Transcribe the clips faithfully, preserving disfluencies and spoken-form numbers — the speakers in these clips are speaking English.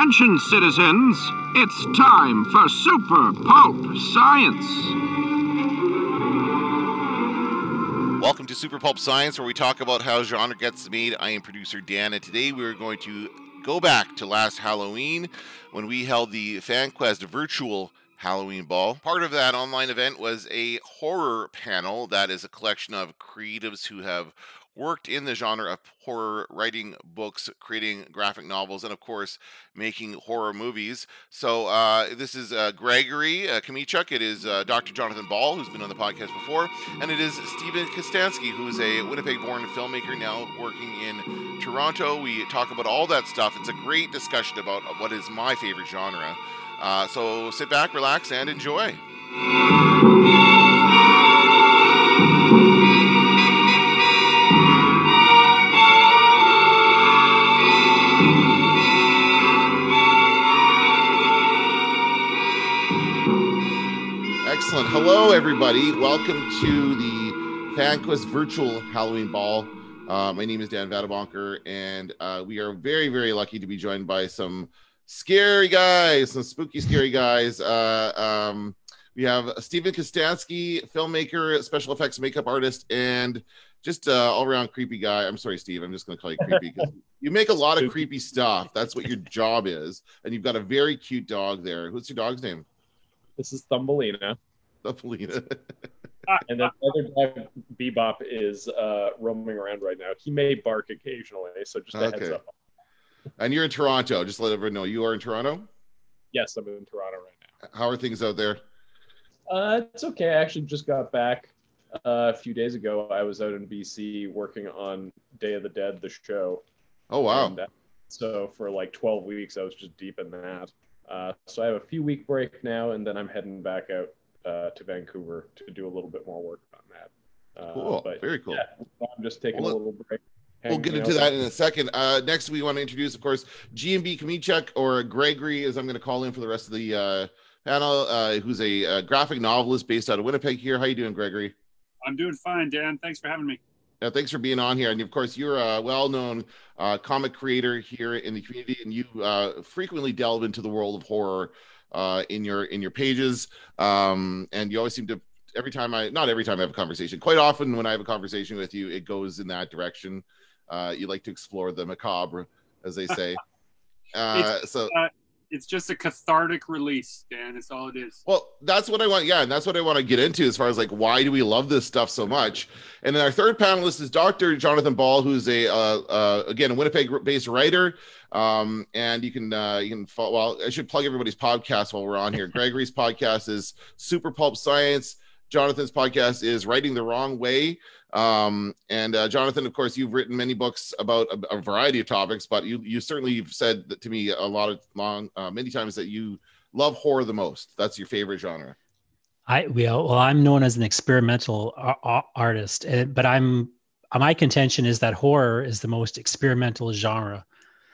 Attention, citizens! It's time for Super Pulp Science! Welcome to Super Pulp Science, where we talk about how genre gets made. I am producer Dan, and today we're going to go back to last Halloween when we held the FanQuest virtual Halloween Ball. Part of that online event was a horror panel that is a collection of creatives who have worked in the genre of horror, writing books, creating graphic novels, and of course, making horror movies. So uh, this is uh, Gregory uh, Kamichuk. It is uh, Doctor Jonathan Ball, who's been on the podcast before, and it is Stephen Kostanski, who is a Winnipeg-born filmmaker now working in Toronto. We talk about all that stuff. It's a great discussion about what is my favorite genre. Uh, so sit back, relax, and enjoy. Excellent. Hello, everybody. Welcome to the FanQuest virtual Halloween Ball. Uh, my name is Dan Vadabonker, and uh, we are very, very lucky to be joined by some scary guys, some spooky, scary guys. Uh, um, we have Stephen Kostanski, filmmaker, special effects makeup artist, and just uh, all-around creepy guy. I'm sorry, Steve. I'm just going to call you creepy because you make a lot of creepy stuff. That's what your job is, and you've got a very cute dog there. What's your dog's name? This is Thumbelina. Thumbelina. And then the other dog, Bebop, is uh, roaming around right now. He may bark occasionally, so just a Okay. heads up. And you're in Toronto. Just to let everyone know, you are in Toronto? Yes, I'm in Toronto right How are things out there? now. Uh, it's okay. I actually just got back uh, a few days ago. I was out in B C working on Day of the Dead, the show. Oh, wow. And, uh, so for like twelve weeks, I was just deep in that. Uh, so I have a few week break now, and then I'm heading back out uh, to Vancouver to do a little bit more work on that. Uh, Cool. But Very cool. yeah, I'm just taking Well, a little break. We'll get into that in a second. Uh, next, we want to introduce, of course, G M B Kamichuk, or Gregory, as I'm going to call him for the rest of the uh, panel, uh, who's a, uh graphic novelist based out of Winnipeg here. How you doing, Gregory? I'm doing fine, Dan. Thanks for having me. Uh, thanks for being on here. And of course, you're a well-known uh, comic creator here in the community, and you uh, frequently delve into the world of horror uh, in your in your pages. Um, and you always seem to, every time I, not every time I have a conversation, quite often when I have a conversation with you, it goes in that direction. Uh, you like to explore the macabre, as they say. Uh, it's, so. uh, it's just a cathartic release, Dan. It's all it is. Well, that's what I want. Yeah, and that's what I want to get into as far as like, why do we love this stuff so much? And then our third panelist is Doctor Jonathan Ball, who's a uh, uh, again a Winnipeg-based writer. Um, and you can uh, you can follow. Well, I should plug everybody's podcast while we're on here. Gregory's podcast is Super Pulp Science. Jonathan's podcast is Writing the Wrong Way. Um, and uh, Jonathan, of course, you've written many books about a, a variety of topics, but you you certainly have said that to me a lot of long, uh, many times that you love horror the most. That's your favorite genre. I well, well I'm known as an experimental a- artist, and, but I'm my contention is that horror is the most experimental genre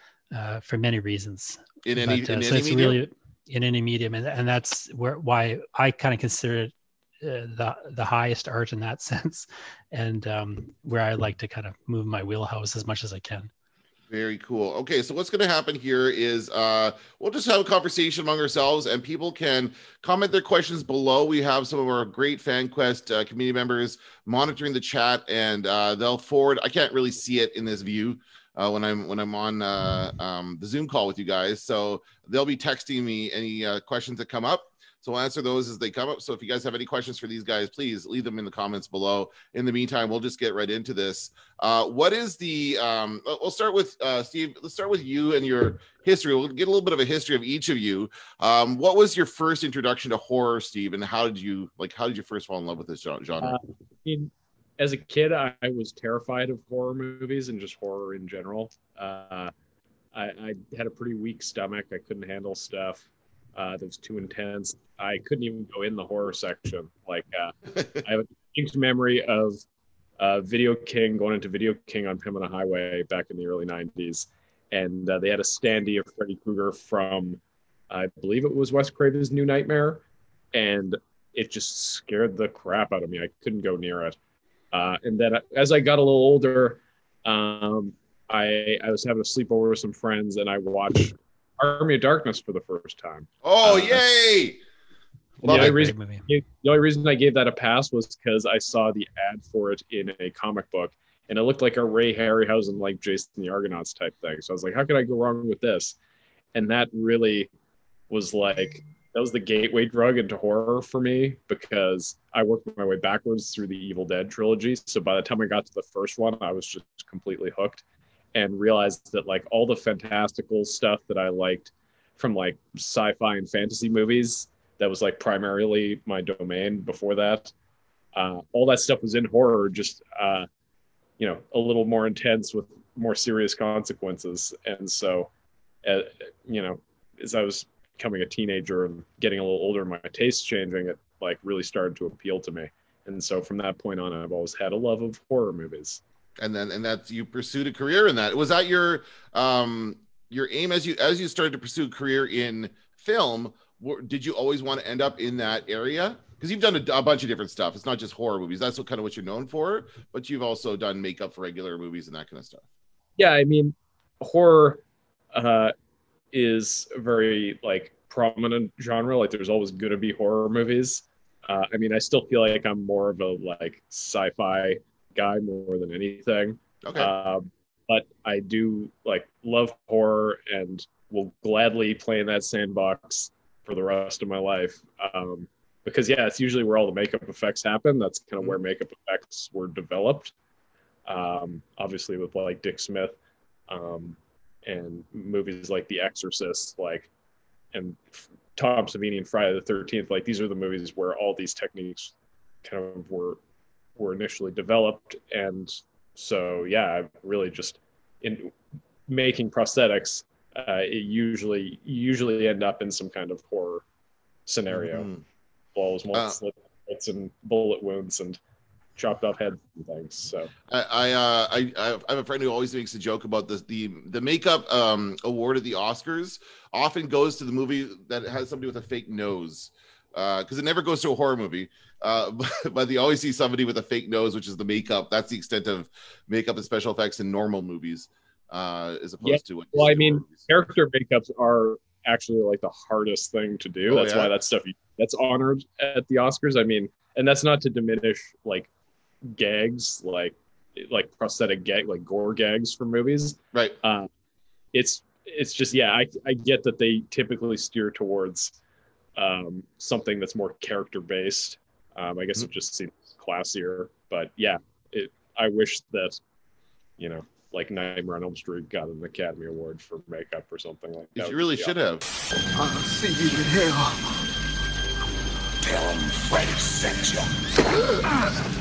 uh, for many reasons. In any, but, uh, in so any it's medium? really in any medium, and, and that's where why I kind of consider it uh, the the highest art in that sense, and um, where I like to kind of move my wheelhouse as much as I can. Very cool. Okay, so what's going to happen here is uh, we'll just have a conversation among ourselves, and people can comment their questions below. We have some of our great FanQuest uh, community members monitoring the chat, and uh, they'll forward. I can't really see it in this view uh, when I'm when I'm on uh, um, the Zoom call with you guys, so they'll be texting me any uh, questions that come up. So we'll answer those as they come up. So if you guys have any questions for these guys, please leave them in the comments below. In the meantime, we'll just get right into this. Uh, what is the, um, we'll start with uh, Steve, let's start with you and your history. We'll get a little bit of a history of each of you. Um, what was your first introduction to horror, Steve? And how did you, like, how did you first fall in love with this genre? Uh, I mean, as a kid, I, I was terrified of horror movies and just horror in general. Uh, I, I had a pretty weak stomach. I couldn't handle stuff uh, that was too intense. I couldn't even go in the horror section. Like, uh, I have a distinct memory of uh, Video King, going into Video King on Pembina Highway back in the early nineties. And uh, they had a standee of Freddy Krueger from, I believe it was Wes Craven's New Nightmare. And it just scared the crap out of me. I couldn't go near it. Uh, and then as I got a little older, um, I, I was having a sleepover with some friends, and I watched Army of Darkness for the first time. Oh, Uh, yay! And Love the, it. only reason, Great movie. the only reason I gave that a pass was because I saw the ad for it in a comic book, and it looked like a Ray Harryhausen, like Jason the Argonauts type thing. So I was like, how could I go wrong with this? And that really was like, that was the gateway drug into horror for me, because I worked my way backwards through the Evil Dead trilogy. So by the time I got to the first one, I was just completely hooked, and realized that like all the fantastical stuff that I liked from like sci-fi and fantasy movies, that was like primarily my domain before that. Uh, all that stuff was in horror, just, uh, you know, a little more intense with more serious consequences. And so, uh, you know, as I was becoming a teenager and getting a little older, my tastes changing, it like really started to appeal to me. And so from that point on, I've always had a love of horror movies. And then, and that's, you pursued a career in that. Was that your, um, your aim as you, as you started to pursue a career in film? Did you always want to end up in that area? Because you've done a, a bunch of different stuff. It's not just horror movies. That's what kind of what you're known for, but you've also done makeup for regular movies and that kind of stuff. Yeah, I mean, horror uh, is a very like prominent genre. Like, there's always going to be horror movies. Uh, I mean, I still feel like I'm more of a like sci-fi guy more than anything. Okay. Um, but I do like love horror and will gladly play in that sandbox for the rest of my life. Um, because yeah, it's usually where all the makeup effects happen. That's kind of Mm-hmm. where makeup effects were developed. Um, obviously with like Dick Smith, um, and movies like The Exorcist, like, and Tom Savini and Friday the thirteenth, like these are the movies where all these techniques kind of were, were initially developed. And so, yeah, I really just in making prosthetics, Uh, it usually usually end up in some kind of horror scenario. Mhm. Balls, Uh, slits, and bullet wounds and chopped off heads and things. So I I, uh, I I have a friend who always makes a joke about this. The the makeup um, award at the Oscars often goes to the movie that has somebody with a fake nose, because uh, it never goes to a horror movie. Uh, but, but you always see somebody with a fake nose, which is the makeup. That's the extent of makeup and special effects in normal movies, uh, as opposed Yeah. to what. Well, I mean, character makeups are actually like the hardest thing to do. Oh, that's yeah? why that stuff that's honored at the Oscars. I mean, and that's not to diminish like gags, like like prosthetic gag, like gore gags for movies. Right. Uh, it's it's just yeah, I I get that they typically steer towards um, something that's more character based. Um, I guess Mm-hmm. it just seems classier, but yeah, it. I wish that, you know, like Nightmare on Elm Street got an Academy Award for makeup or something like that. You really should have. I'll see you in hell. Tell him Freddy sent you.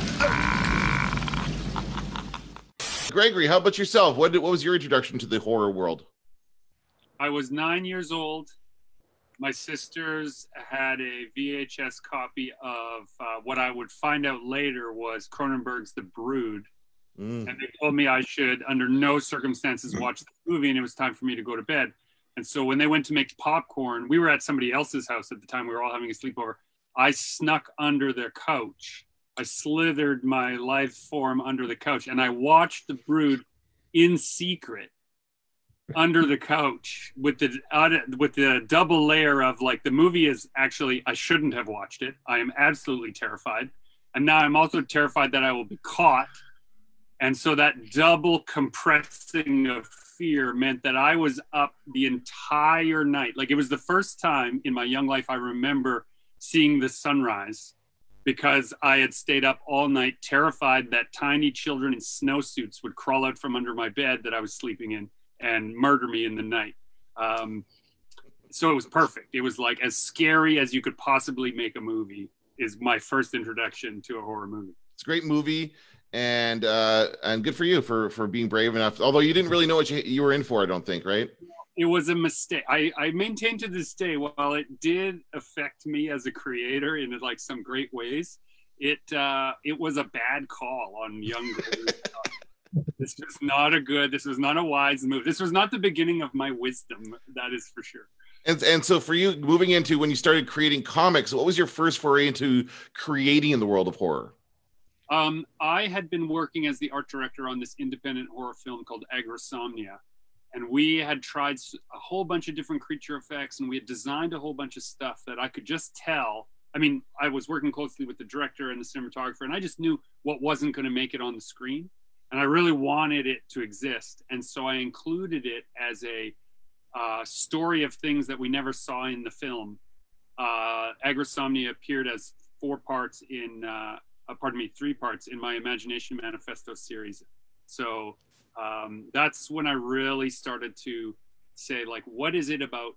Gregory, how about yourself? What did, what was your introduction to the horror world? I was nine years old. My sisters had a V H S copy of uh, what I would find out later was Cronenberg's The Brood. Mm. And they told me I should, under no circumstances, watch the movie, and it was time for me to go to bed. And so when they went to make popcorn, we were at somebody else's house at the time. We were all having a sleepover. I snuck under their couch. I slithered my life form under the couch, and I watched The Brood in secret under the couch with the uh, with the double layer of like, the movie is actually, I shouldn't have watched it. I am absolutely terrified. And now I'm also terrified that I will be caught. And so that double compressing of fear meant that I was up the entire night. Like, it was the first time in my young life I remember seeing the sunrise, because I had stayed up all night terrified that tiny children in snowsuits would crawl out from under my bed that I was sleeping in and murder me in the night. Um, so it was perfect. It was like as scary as you could possibly make a movie is my first introduction to a horror movie. It's a great movie, and uh, and good for you for for being brave enough. Although you didn't really know what you, you were in for, I don't think, right? It was a mistake. I, I maintain to this day, while it did affect me as a creator in like some great ways, it uh, it was a bad call on young girls. This was not a good, this was not a wise move. This was not the beginning of my wisdom, that is for sure. And and so for you, moving into when you started creating comics, what was your first foray into creating in the world of horror? Um, I had been working as the art director on this independent horror film called Agrosomnia. And we had tried s- a whole bunch of different creature effects, and we had designed a whole bunch of stuff that I could just tell. I mean, I was working closely with the director and the cinematographer, and I just knew what wasn't going to make it on the screen. And I really wanted it to exist. And so I included it as a uh, story of things that we never saw in the film. Uh, Agrosomnia appeared as four parts in, uh, uh, pardon me, three parts in my Imagination Manifesto series. So um, that's when I really started to say, like, what is it about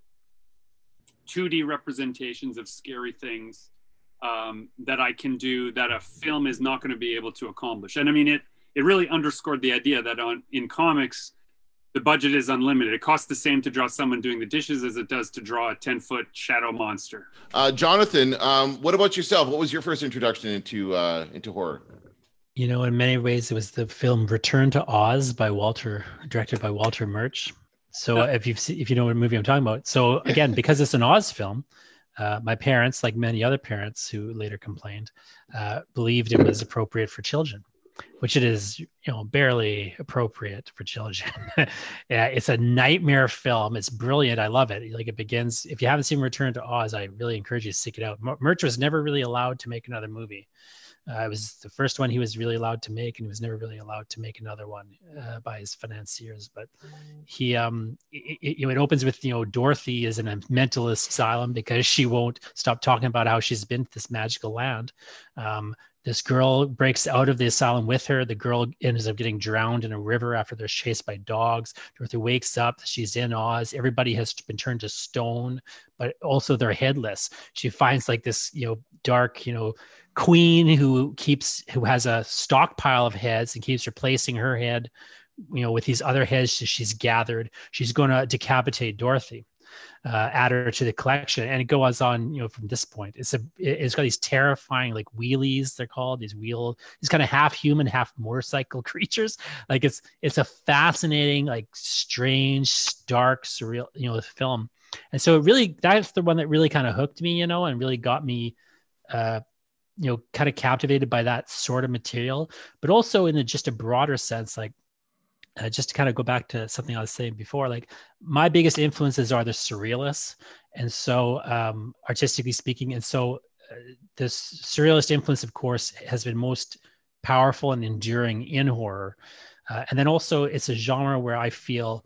two D representations of scary things um, that I can do that a film is not going to be able to accomplish? And I mean, it it really underscored the idea that on in comics, the budget is unlimited. It costs the same to draw someone doing the dishes as it does to draw a ten-foot shadow monster. Uh, Jonathan, um, what about yourself? What was your first introduction into uh, into horror? You know, in many ways, it was the film Return to Oz by Walter, directed by Walter Murch. So Yeah. if you've se- if you know what movie I'm talking about, so again, because it's an Oz film, uh, my parents, like many other parents who later complained, uh, believed it was appropriate for children, which it is, you know, barely appropriate for children. Yeah, it's a nightmare film. It's brilliant. I love it. Like, it begins. If you haven't seen Return to Oz, I really encourage you to seek it out. M- Murch was never really allowed to make another movie. Uh, it was the first one he was really allowed to make, and he was never really allowed to make another one uh, by his financiers. But he, um, it, it, you know, it opens with, you know, Dorothy is in a mental asylum because she won't stop talking about how she's been to this magical land. Um, this girl breaks out of the asylum with her. The girl ends up getting drowned in a river after they're chased by dogs. Dorothy wakes up. She's in Oz. Everybody has been turned to stone, but also they're headless. She finds like this, you know, dark, you know, queen who keeps who has a stockpile of heads and keeps replacing her head, you know, with these other heads she's gathered. She's going to decapitate Dorothy, uh, add her to the collection, and it goes on, you know, from this point. It's a it's got these terrifying, like, wheelies, they're called, these wheel these kind of half human, half motorcycle creatures. Like, it's it's a fascinating, like, strange, dark, surreal, you know, film. And so it really, that's the one that really kind of hooked me, you know, and really got me uh you know, kind of captivated by that sort of material, but also in a, just a broader sense, like, uh, just to kind of go back to something I was saying before, like, my biggest influences are the surrealists. And so, um, artistically speaking, and so uh, this surrealist influence, of course, has been most powerful and enduring in horror. Uh, and then also it's a genre where I feel,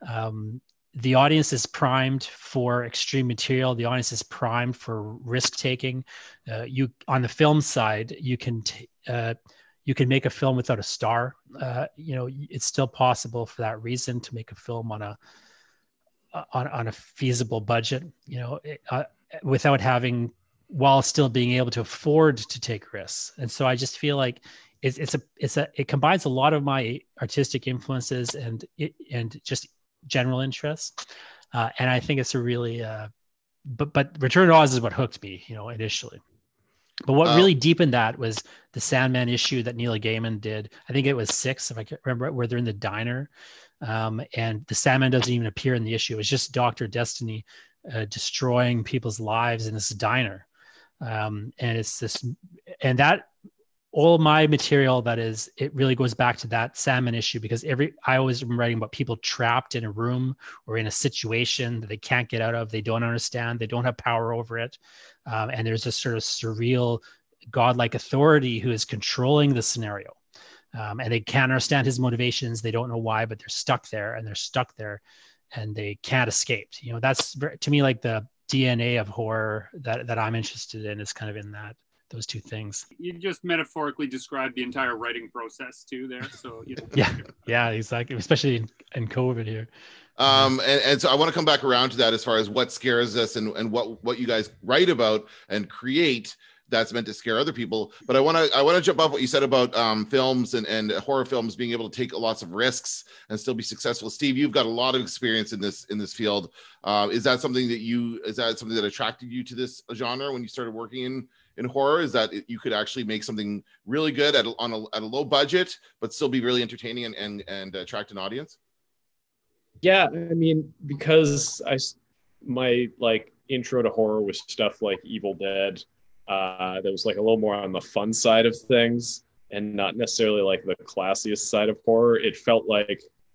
um, the audience is primed for extreme material. The audience is primed for risk taking. Uh, you on the film side, you can t- uh, you can make a film without a star. Uh, you know, it's still possible for that reason to make a film on a on on a feasible budget. You know, uh, without having, while still being able to afford to take risks. And so I just feel like it's it's a it's a it combines a lot of my artistic influences and it, and just general interests, uh, and I think it's a really uh, but but Return to Oz is what hooked me, you know, initially. But what Uh, really deepened that was the Sandman issue that Neil Gaiman did. I think it was six, if I can remember, where they're in the diner, um, and the Sandman doesn't even appear in the issue. It's just Doctor Destiny uh, destroying people's lives in this diner, um, and it's this, and that. All my material, that is, it really goes back to that Sandman issue, because every I always am writing about people trapped in a room or in a situation that they can't get out of, they don't understand, they don't have power over it, um, and there's this sort of surreal, godlike authority who is controlling the scenario, um, and they can't understand his motivations. They don't know why, but they're stuck there, and they're stuck there, and they can't escape. You know, that's to me like the D N A of horror that that I'm interested in, is kind of in that. Those two things. You just metaphorically described the entire writing process too there. So you know. Yeah, yeah, exactly. Especially in, in COVID here. Um, and, and so I want to come back around to that as far as what scares us and, and what, what you guys write about and create that's meant to scare other people. But I want to I want to jump off what you said about um, films and, and horror films being able to take lots of risks and still be successful. Steve, you've got a lot of experience in this in this field. Uh, is that something that you is that something that attracted you to this genre when you started working in in horror? Is that you could actually make something really good at a, on a, at a low budget, but still be really entertaining and and, and attract an audience? Yeah, I mean, because I my like intro to horror was stuff like Evil Dead. Uh, that was like a little more on the fun side of things and not necessarily like the classiest side of horror. It felt like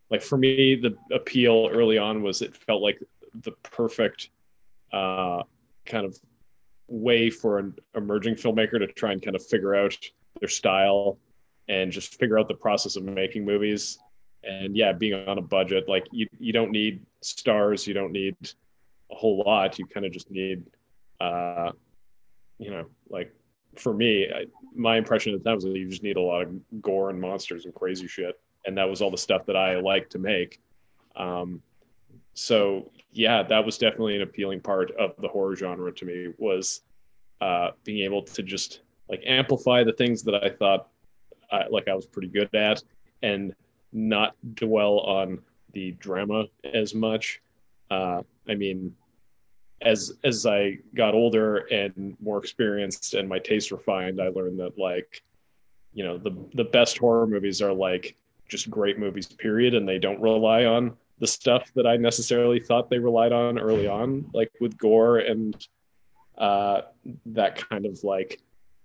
like for me, the appeal early on was it felt like the perfect uh, kind of way for an emerging filmmaker to try and kind of figure out their style and just figure out the process of making movies. And yeah, being on a budget, like you, you don't need stars, you don't need a whole lot. You kind of just need, uh, you know, like for me, I, my impression at the time was that you just need a lot of gore and monsters and crazy shit. And that was all the stuff that I like to make. Um, so yeah, that was definitely an appealing part of the horror genre to me, was uh, being able to just like amplify the things that I thought I, like I was pretty good at, and not dwell on the drama as much. Uh, I mean, as as I got older and more experienced and my tastes refined, I learned that like, you know, the the best horror movies are like just great movies, period, and they don't rely on the stuff that I necessarily thought they relied on early on, like with gore and uh, that kind of like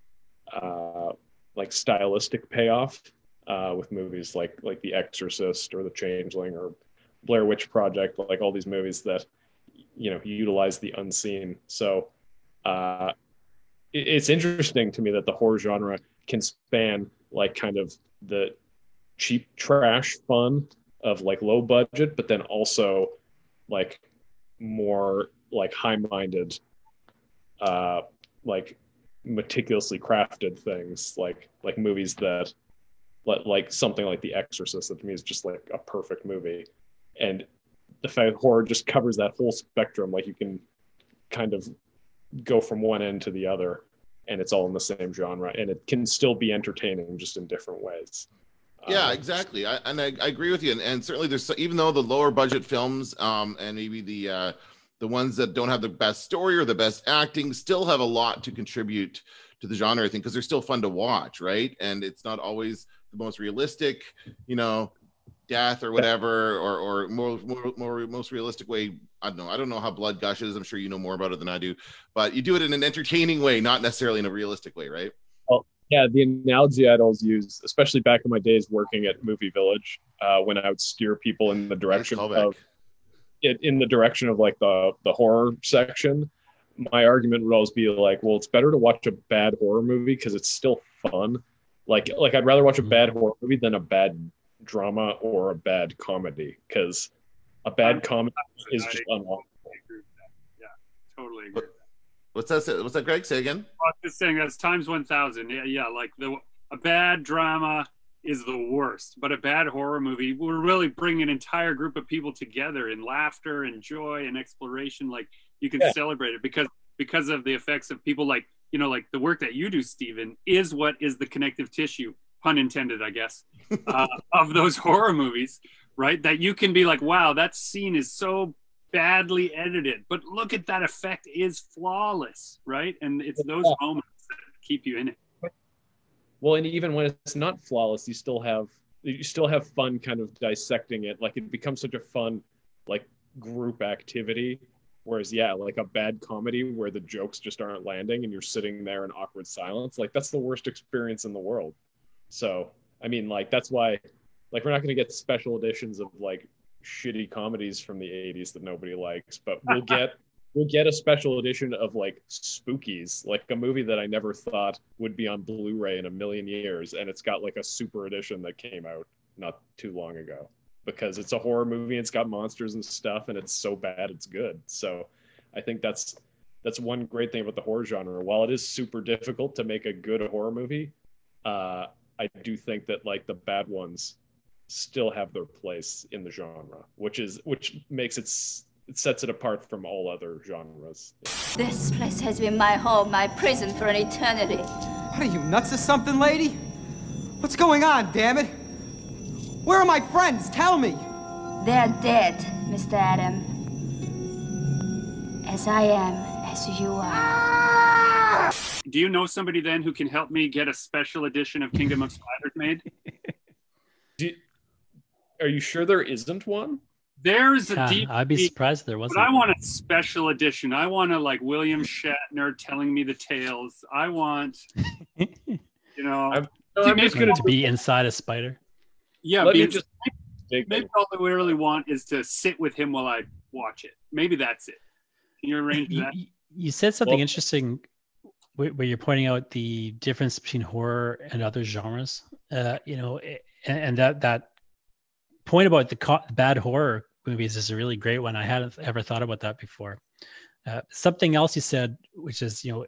uh, like stylistic payoff uh, with movies like like The Exorcist or The Changeling or Blair Witch Project, like all these movies that, you know, utilize the unseen. So uh, it, it's interesting to me that the horror genre can span like kind of the cheap trash fun of like low budget, but then also like more like high-minded, uh, like meticulously crafted things, like like movies that like something like The Exorcist, that to me is just like a perfect movie. And the fact horror just covers that whole spectrum, like you can kind of go from one end to the other and it's all in the same genre, and it can still be entertaining just in different ways. Yeah, Um, exactly. I, and I, I agree with you. And, and certainly there's, even though the lower budget films um, and maybe the uh, the ones that don't have the best story or the best acting still have a lot to contribute to the genre, I think, because they're still fun to watch, right? And it's not always the most realistic, you know, death or whatever, or or more more more most realistic way. I don't know. I don't know how blood gushes. I'm sure you know more about it than I do, but you do it in an entertaining way, not necessarily in a realistic way, right? Well, yeah, the analogy I'd always use, especially back in my days working at Movie Village, uh, when I would steer people in the direction Nice of it, in the direction of like the the horror section, my argument would always be like, well, it's better to watch a bad horror movie because it's still fun. Like like I'd rather watch a bad horror movie than a bad drama or a bad comedy, because a bad comedy is just unwatchable. Yeah, totally agree. What's that? What's that, Greg? Say again. I was just saying that's times one thousand. Yeah, yeah. Like the a bad drama is the worst, but a bad horror movie will really bring an entire group of people together in laughter and joy and exploration. Like you can Yeah. celebrate it because because of the effects of people like, you know, like the work that you do, Stephen, is what is the connective tissue, pun intended, I guess, uh, of those horror movies, right? That you can be like, wow, that scene is so badly edited, but look at that effect is flawless, right? And it's those Yeah. moments that keep you in it. Well, and even when it's not flawless, you still have you still have fun kind of dissecting it. Like it becomes such a fun like group activity. Whereas, yeah, like a bad comedy where the jokes just aren't landing and you're sitting there in awkward silence, like that's the worst experience in the world. So, I mean, like that's why, like we're not going to get special editions of like shitty comedies from the eighties that nobody likes, but we'll get we'll get a special edition of like Spookies, like a movie that I never thought would be on Blu-ray in a million years, and it's got like a super edition that came out not too long ago, because it's a horror movie, it's got monsters and stuff, and it's so bad it's good. So I think that's that's one great thing about the horror genre. While it is super difficult to make a good horror movie, uh I do think that like the bad ones still have their place in the genre, which is which makes it it sets it apart from all other genres. This place has been my home, my prison for an eternity. What are you, nuts or something, lady? What's going on, damn it? Where are my friends? Tell me! They're dead, Mister Adam. As I am, as you are. Do you know somebody then who can help me get a special edition of Kingdom of Spiders made? Do, are you sure there isn't one? There's a Yeah, D V D, I'd be surprised if there but wasn't. I want a special edition. I want to like William Shatner telling me the tales. I want, you know, I'm, no, See, I'm just maybe gonna to be inside a spider. yeah. let me Because just big maybe all I really want is to sit with him while I watch it. Maybe that's it. Can you arrange that? You, you said something Well- interesting where, where you're pointing out the difference between horror and other genres. Uh, you know, and, and that that point about the co- bad horror movies is a really great one. I hadn't ever thought about that before. Uh, something else you said, which is, you know,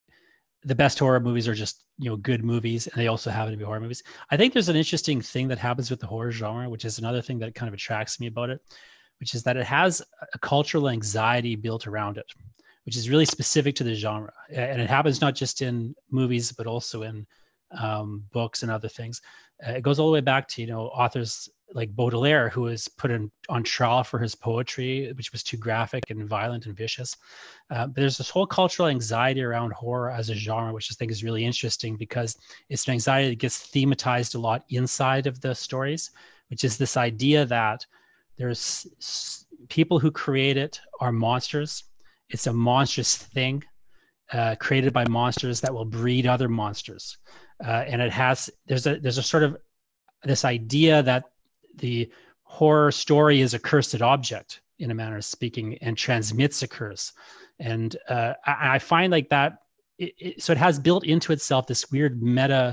the best horror movies are just, you know, good movies, and they also happen to be horror movies. I think there's an interesting thing that happens with the horror genre, which is another thing that kind of attracts me about it, which is that it has a cultural anxiety built around it, which is really specific to the genre. And it happens not just in movies, but also in um, books and other things. Uh, it goes all the way back to, you know, authors like Baudelaire, who was put in, on trial for his poetry, which was too graphic and violent and vicious. Uh, but there's this whole cultural anxiety around horror as a genre, which I think is really interesting because it's an anxiety that gets thematized a lot inside of the stories, which is this idea that there's s- people who create it are monsters. It's a monstrous thing uh, created by monsters that will breed other monsters. Uh, and it has, there's a, there's a sort of this idea that the horror story is a cursed object in a manner of speaking and transmits a curse. And uh, I, I find like that, it, it, so it has built into itself this weird meta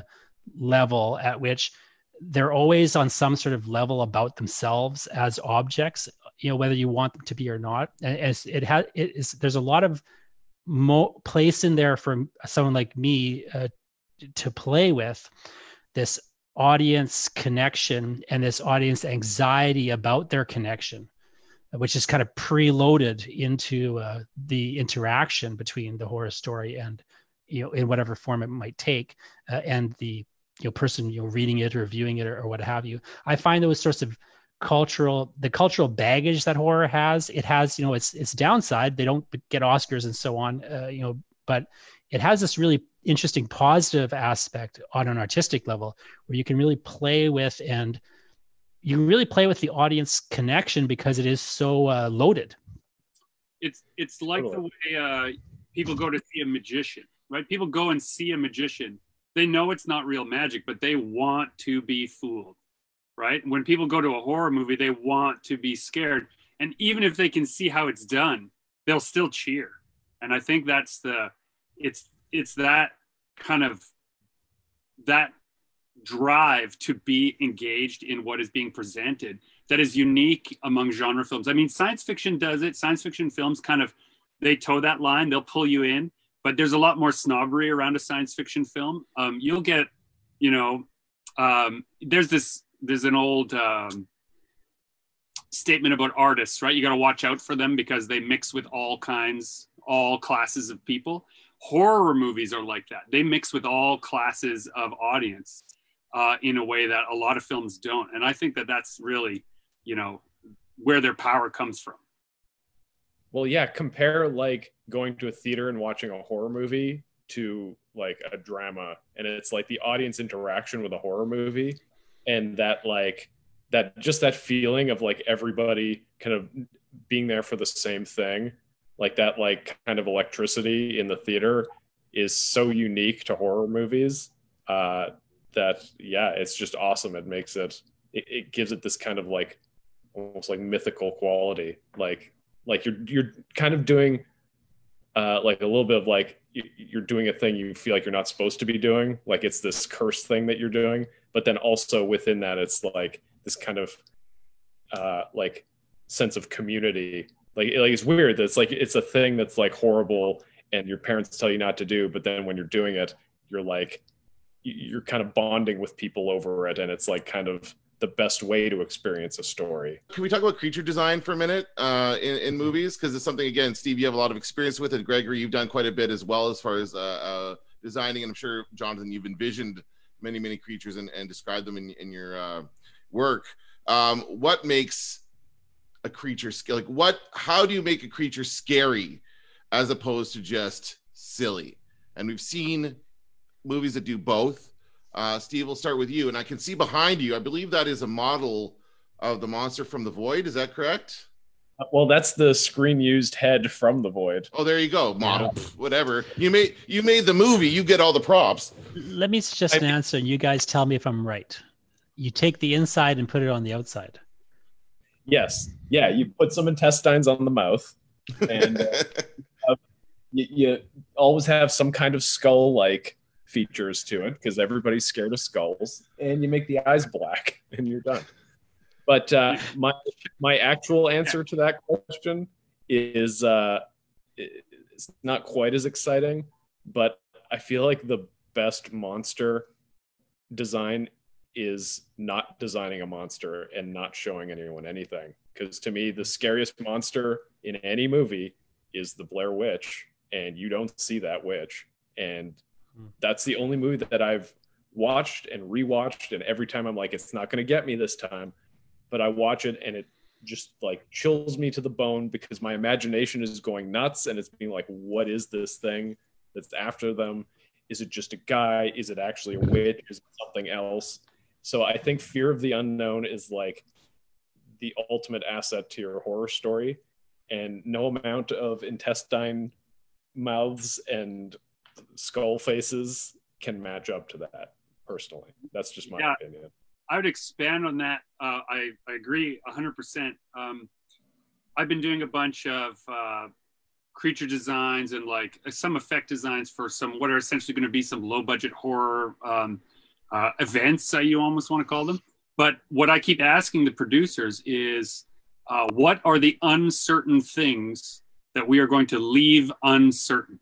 level at which they're always on some sort of level about themselves as objects, you know, whether you want them to be or not. As it has, it is, there's a lot of mo- place in there for someone like me uh, to play with this audience connection and this audience anxiety about their connection, which is kind of preloaded into uh, the interaction between the horror story and, you know, in whatever form it might take, uh, and the, you know, person, you know, reading it or viewing it or, or what have you. I find those sorts of cultural, the cultural baggage that horror has, it has, you know, its its downside. They don't get Oscars and so on, uh, you know, but it has this really interesting positive aspect on an artistic level where you can really play with, and you really play with the audience connection because it is so uh, loaded. It's it's like Totally. the way uh, people go to see a magician, right? People go and see a magician. They know it's not real magic, but they want to be fooled, right? When people go to a horror movie, they want to be scared. And even if they can see how it's done, they'll still cheer. And I think that's the, it's, it's that kind of, that drive to be engaged in what is being presented that is unique among genre films. I mean, science fiction does it. Science fiction films kind of, they toe that line, they'll pull you in, but there's a lot more snobbery around a science fiction film. Um, you'll get, you know, um, there's this, there's an old um, statement about artists, right? You got to watch out for them because they mix with all kinds, all classes of people. Horror movies are like that. They mix with all classes of audience uh, in a way that a lot of films don't. And I think that that's really, you know, where their power comes from. Well, yeah, compare like going to a theater and watching a horror movie to like a drama, and it's like the audience interaction with a horror movie, and that like that just that feeling of like everybody kind of being there for the same thing, like that like kind of electricity in the theater is so unique to horror movies uh, that yeah, it's just awesome. It makes it, it it gives it this kind of like almost like mythical quality, like. Like you're you're kind of doing uh, like a little bit of like you're doing a thing you feel like you're not supposed to be doing. Like it's this cursed thing that you're doing, but then also within that, it's like this kind of uh, like sense of community. Like, like it's weird that it's like it's a thing that's like horrible and your parents tell you not to do, but then when you're doing it, you're like you're kind of bonding with people over it, and it's like kind of the best way to experience a story. Can we talk about creature design for a minute uh, in, in movies? Because it's something, again, Steve, you have a lot of experience with it. Gregory, you've done quite a bit as well as far as uh, uh, designing. And I'm sure, Jonathan, you've envisioned many, many creatures and, and described them in, in your uh, work. Um, what makes a creature scary? Like what, how do you make a creature scary as opposed to just silly? And we've seen movies that do both. Uh, Steve, we'll start with you. And I can see behind you, I believe that is a model of the monster from The Void. Is that correct? Well, that's the screen used head from The Void. Oh, there you go. Model, yeah. Whatever. You made you made the movie. You get all the props. Let me just I, answer, and you guys tell me if I'm right. You take the inside and put it on the outside. Yes. Yeah, you put some intestines on the mouth, and uh, uh, you, you always have some kind of skull-like features to it because everybody's scared of skulls, and you make the eyes black, and you're done. But uh, my my actual answer to that question is uh, it's not quite as exciting, but I feel like the best monster design is not designing a monster and not showing anyone anything. Because to me, the scariest monster in any movie is the Blair Witch, and you don't see that witch. And that's the only movie that I've watched and rewatched, and every time I'm like, it's not going to get me this time. But I watch it and it just like chills me to the bone because my imagination is going nuts and it's being like, what is this thing that's after them? Is it just a guy? Is it actually a witch? Is it something else? So I think fear of the unknown is like the ultimate asset to your horror story, and no amount of intestine mouths and skull faces can match up to that. Personally, that's just my yeah. opinion. I would expand on that. Uh, I, I agree one hundred percent. Um, I've been doing a bunch of uh, creature designs and like some effect designs for some what are essentially going to be some low budget horror um, uh, events, uh, you almost want to call them. But what I keep asking the producers is, uh, what are the uncertain things that we are going to leave uncertain,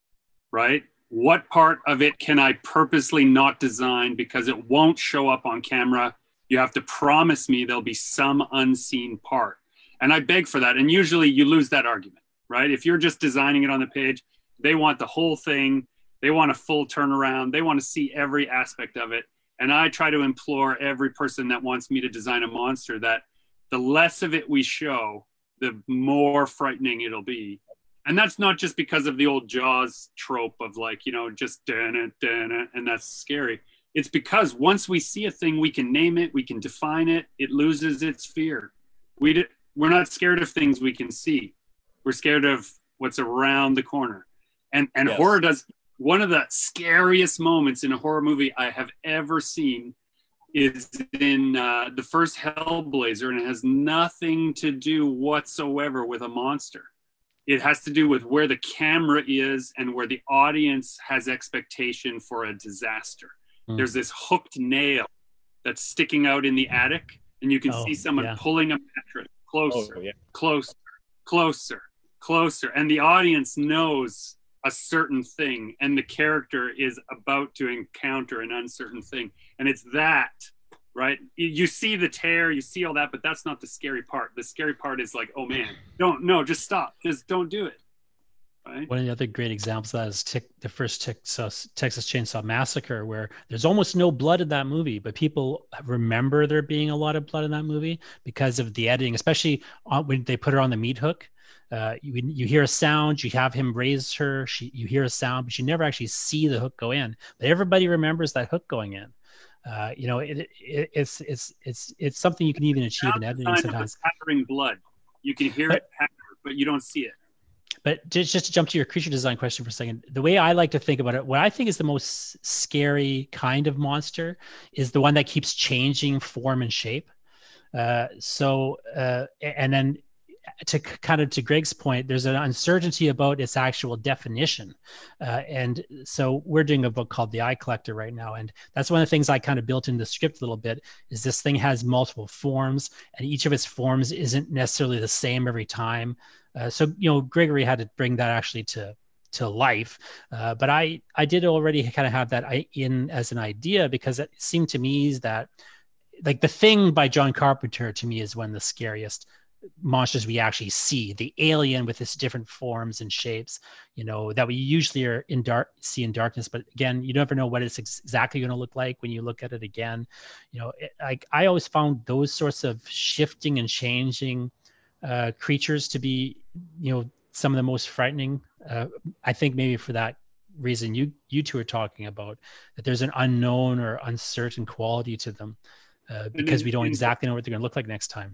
right? What part of it can I purposely not design because it won't show up on camera? You have to promise me there'll be some unseen part. And I beg for that. And usually you lose that argument, right? If you're just designing it on the page, they want the whole thing. They want a full turnaround. They want to see every aspect of it. And I try to implore every person that wants me to design a monster that the less of it we show, the more frightening it'll be. And that's not just because of the old Jaws trope of like, you know, just dun it, dun it, and that's scary. It's because once we see a thing, we can name it, we can define it, it loses its fear. We d- we're not scared of things we can see. We're scared of what's around the corner. And and Yes. horror does, one of the scariest moments in a horror movie I have ever seen is in uh, the first Hellblazer, and it has nothing to do whatsoever with a monster. It has to do with where the camera is and where the audience has expectation for a disaster. Mm. There's this hooked nail that's sticking out in the attic, and you can Oh, see someone yeah. pulling a mattress closer, Oh, yeah. closer, closer, closer. And the audience knows a certain thing, and the character is about to encounter an uncertain thing. And it's that, right? You, you see the tear, you see all that, but that's not the scary part. The scary part is like, oh man, don't, no, just stop. Just don't do it. Right? One of the other great examples of that is tick, the first Texas, Texas Chainsaw Massacre, where there's almost no blood in that movie, but people remember there being a lot of blood in that movie because of the editing, especially on, when they put her on the meat hook. Uh, you you hear a sound, you have him raise her, she, you hear a sound, but you never actually see the hook go in. But everybody remembers that hook going in. Uh, you know, it, it, it's it's it's it's something you can even achieve in editing sometimes. Pattering blood, you can hear but, it patter, but you don't see it. But just, just to jump to your creature design question for a second, the way I like to think about it, what I think is the most scary kind of monster is the one that keeps changing form and shape. Uh, so, uh, and then to kind of to Greg's point, there's an uncertainty about its actual definition. Uh, and so we're doing a book called The Eye Collector right now. And that's one of the things I kind of built in the script a little bit is this thing has multiple forms and each of its forms isn't necessarily the same every time. Uh, so, you know, Gregory had to bring that actually to to life. Uh, but I, I did already kind of have that in as an idea because it seemed to me that like The Thing by John Carpenter to me is one of the scariest monsters we actually see, the alien with its different forms and shapes, you know, that we usually are in dark see in darkness. But again, you never know what it's ex- exactly going to look like when you look at it again. You know, it, I, I always found those sorts of shifting and changing uh, creatures to be, you know, some of the most frightening. Uh, I think maybe for that reason you you two are talking about, that there's an unknown or uncertain quality to them. Uh, because we don't exactly know what they're going to look like next time.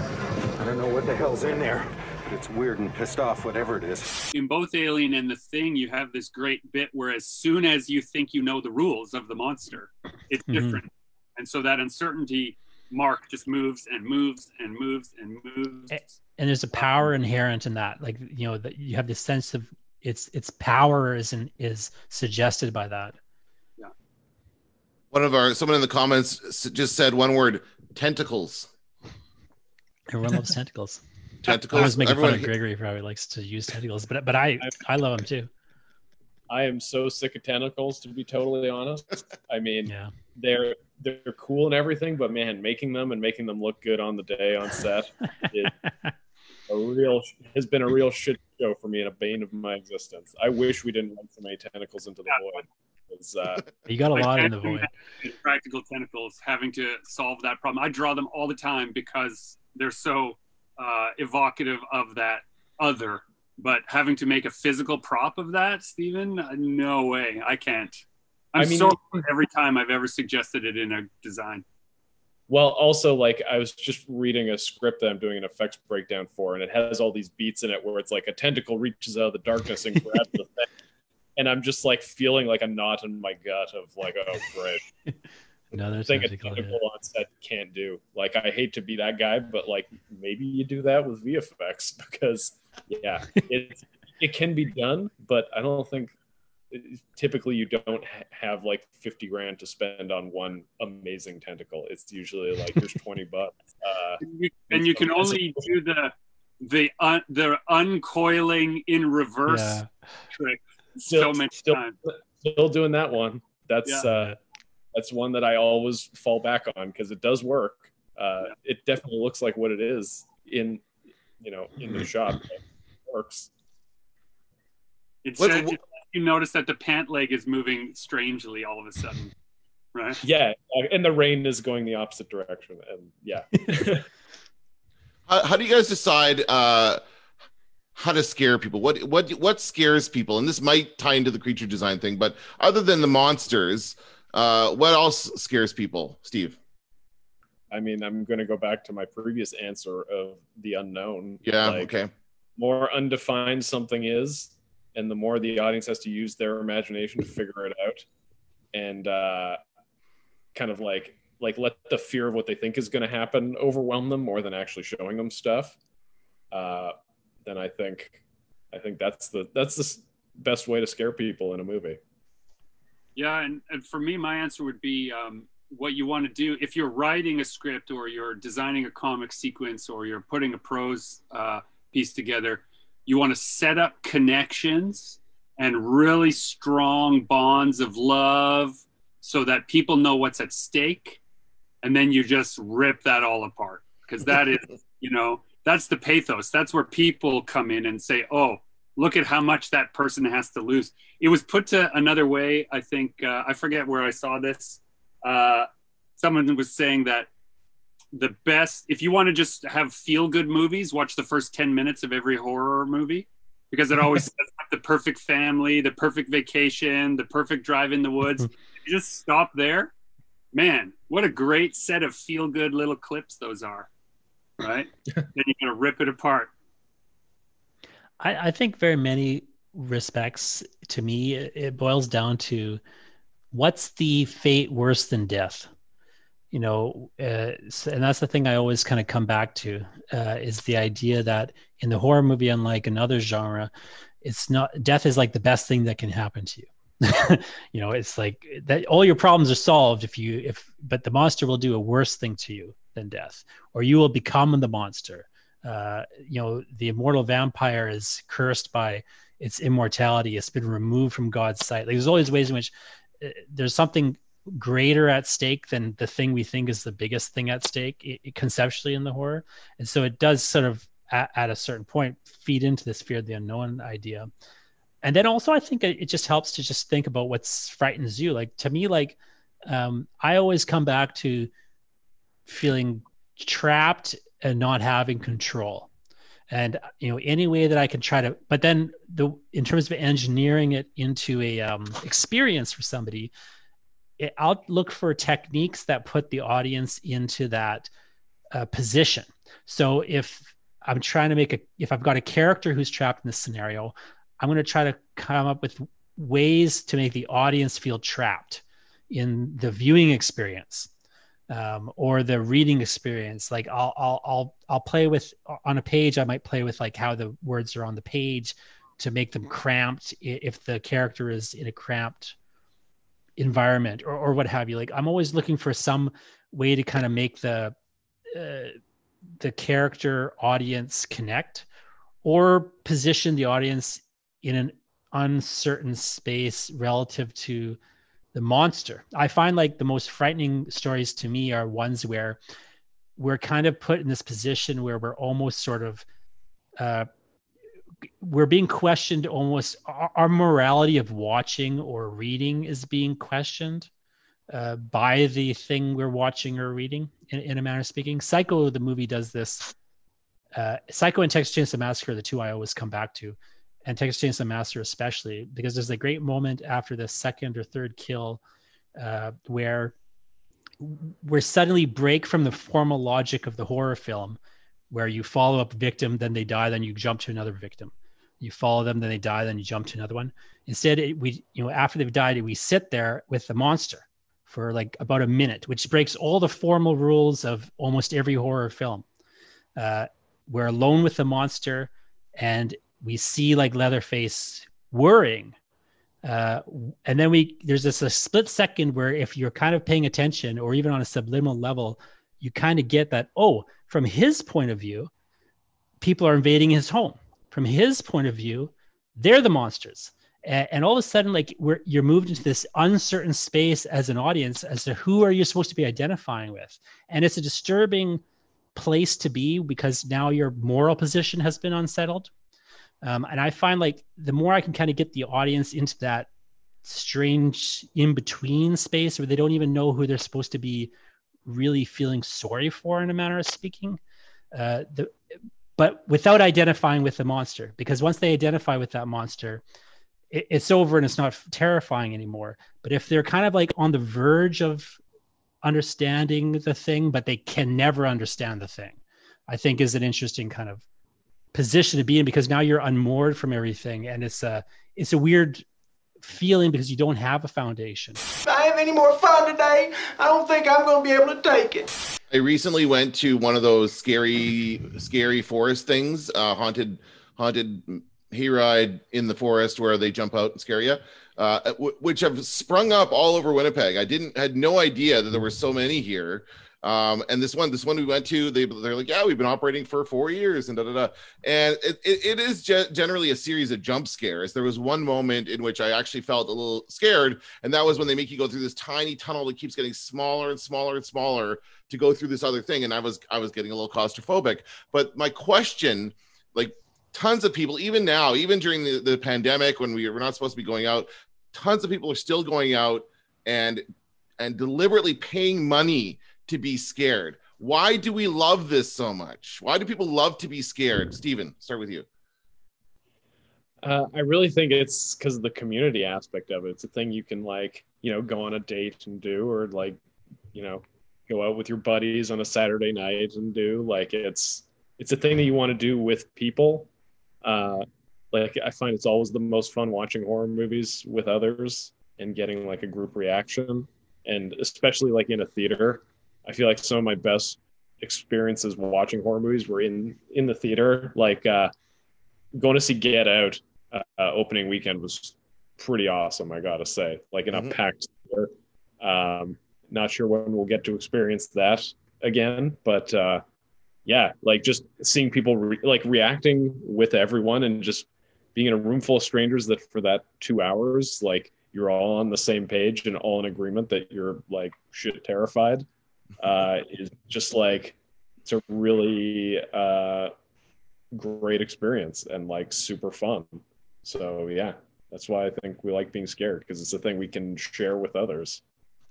I don't know what the hell's in there, but it's weird and pissed off, whatever it is. In both Alien and The Thing, you have this great bit where as soon as you think you know the rules of the monster, it's Mm-hmm. different. And so that uncertainty Mark just moves and moves and moves and moves. And there's a power inherent in that, like, you know, that you have this sense of its its power is in, is suggested by that. Yeah. One of our someone in the comments just said one word: tentacles. Everyone loves tentacles. Tentacles. I was making Everyone fun of Gregory for how he likes to use tentacles, but but I I love them too. I am so sick of tentacles, to be totally honest. I mean, yeah. they're they're cool and everything, but man, making them and making them look good on the day on set is a real has been a real shit show for me and a bane of my existence. I wish we didn't run so many tentacles into the void. Uh, you got a lot in the void. Practical tentacles, having to solve that problem. I draw them all the time because they're so uh, evocative of that other. But having to make a physical prop of that, Stephen, no way. I can't. I'm I mean, sorry every time I've ever suggested it in a design. Well, also, like, I was just reading a script that I'm doing an effects breakdown for, and it has all these beats in it where it's like a tentacle reaches out of the darkness and grabs the thing. And I'm just like feeling like a knot in my gut of like, oh, great. Another thing a tentacle, tentacle yeah. on set can't do. Like, I hate to be that guy, but like maybe you do that with V F X because, yeah, it it can be done, but I don't think typically you don't ha- have like fifty grand to spend on one amazing tentacle. It's usually like here's twenty bucks. Uh, you, and you can only do the the un, the uncoiling in reverse Yeah. trick still, so many still, times. still doing that one. That's Yeah. uh, that's one that I always fall back on because it does work. Uh, Yeah. It definitely looks like what it is in, you know, in the shop. It works. It's What- uh, what- you notice that the pant leg is moving strangely all of a sudden, right? Yeah, uh, and the rain is going the opposite direction, and yeah. How, how do you guys decide uh, how to scare people? What what what scares people? And this might tie into the creature design thing, but other than the monsters, uh, what else scares people, Steve? I mean, I'm going to go back to my previous answer of the unknown. Yeah. Like, Okay. more undefined something is, and the more the audience has to use their imagination to figure it out, and uh, kind of like like let the fear of what they think is going to happen overwhelm them more than actually showing them stuff. Uh, then I think I think that's the that's the s- best way to scare people in a movie. Yeah, and, and for me, my answer would be um, what you want to do if you're writing a script or you're designing a comic sequence or you're putting a prose uh, piece together. You want to set up connections and really strong bonds of love so that people know what's at stake. And then you just rip that all apart. Because that is, you know, that's the pathos. That's where people come in and say, oh, look at how much that person has to lose. It was put to another way. I think, uh, I forget where I saw this. Uh, someone was saying that the best, if you want to just have feel-good movies, watch the first ten minutes of every horror movie, because it always sets up the perfect family, the perfect vacation, the perfect drive in the woods. You just stop there. Man, what a great set of feel-good little clips those are, right? Then you're going to rip it apart. I, I think very many respects, to me, it, it boils down to what's the fate worse than death? You know, uh, s- and that's the thing I always kind of come back to uh, is the idea that in the horror movie, unlike another genre, it's not death is like the best thing that can happen to you. You know, it's like that all your problems are solved if you if but the monster will do a worse thing to you than death, or you will become the monster. Uh, you know, the immortal vampire is cursed by its immortality. It's been removed from God's sight. Like, there's always ways in which uh, there's something greater at stake than the thing we think is the biggest thing at stake i i- conceptually in the horror. And so it does sort of at, at a certain point feed into this fear of the unknown idea. And then also I think it, it just helps to just think about what frightens you. Like, to me, like um, I always come back to feeling trapped and not having control. And, you know, any way that I can try to, but then the, in terms of engineering it into a um, experience for somebody, it, I'll look for techniques that put the audience into that uh, position. So if I'm trying to make a, if I've got a character who's trapped in this scenario, I'm going to try to come up with ways to make the audience feel trapped in the viewing experience. um, or the reading experience. Like I'll, I'll, I'll, I'll play with on a page. I might play with like how the words are on the page to make them cramped if the character is in a cramped environment or, or what have you. Like I'm always looking for some way to kind of make the, uh, the character audience connect or position the audience in an uncertain space relative to the monster. I find like the most frightening stories to me are ones where we're kind of put in this position where we're almost sort of uh, we're being questioned. Almost our, our morality of watching or reading is being questioned uh, by the thing we're watching or reading. In, in a manner of speaking, Psycho the movie does this. Uh, Psycho and Texas Chainsaw Massacre, the two I always come back to, and Texas Chainsaw Massacre especially, because there's a great moment after the second or third kill uh, where we suddenly break from the formal logic of the horror film, where you follow up a victim, then they die, then you jump to another victim. You follow them, then they die, then you jump to another one. Instead, it, we, you know, after they've died, we sit there with the monster for like about a minute, which breaks all the formal rules of almost every horror film. Uh, we're alone with the monster, and we see like Leatherface worrying. Uh, and then we, there's this a split second where if you're kind of paying attention or even on a subliminal level, you kind of get that, oh, from his point of view, people are invading his home. From his point of view, they're the monsters. And, and all of a sudden, like we're, you're moved into this uncertain space as an audience as to who are you supposed to be identifying with. And it's a disturbing place to be because now your moral position has been unsettled. Um, and I find like the more I can kind of get the audience into that strange in-between space where they don't even know who they're supposed to be really feeling sorry for, in a manner of speaking, uh, the, but without identifying with the monster, because once they identify with that monster, it, it's over and it's not terrifying anymore. But if they're kind of like on the verge of understanding the thing, but they can never understand the thing, I think is an interesting kind of position to be in, because now you're unmoored from everything, and it's a it's a weird feeling because you don't have a foundation. If I have any more fun today, I don't think I'm going to be able to take it. I recently went to one of those scary, scary forest things, uh, haunted, haunted hayride in the forest where they jump out and scare you, uh, w- which have sprung up all over Winnipeg. I didn't had no idea that there were so many here. Um, and this one, this one we went to, they, they're like, yeah, we've been operating for four years and da, da, da. And it, it, it is ge- generally a series of jump scares. There was one moment in which I actually felt a little scared. And that was when they make you go through this tiny tunnel that keeps getting smaller and smaller and smaller to go through this other thing. And I was, I was getting a little claustrophobic. But my question, like tons of people, even now, even during the, the pandemic, when we were not supposed to be going out, tons of people are still going out and, and deliberately paying money to be scared. Why do we love this so much? Why do people love to be scared? Steven, start with you. Uh, I really think it's because of the community aspect of it. It's a thing you can like, you know, go on a date and do, or like, you know, go out with your buddies on a Saturday night and do. Like it's it's a thing that you want to do with people. Uh, like I find it's always the most fun watching horror movies with others and getting like a group reaction, and especially like in a theater. I feel like some of my best experiences watching horror movies were in, in the theater. Like uh, going to see Get Out uh, uh, opening weekend was pretty awesome, I gotta say. Like in mm-hmm. a packed theater. Um, not sure when we'll get to experience that again, but uh, yeah, like just seeing people re- like reacting with everyone and just being in a room full of strangers that for that two hours, like you're all on the same page and all in agreement that you're like shit terrified. Uh, is just like it's a really uh, great experience and like super fun. So yeah, that's why I think we like being scared, because it's a thing we can share with others.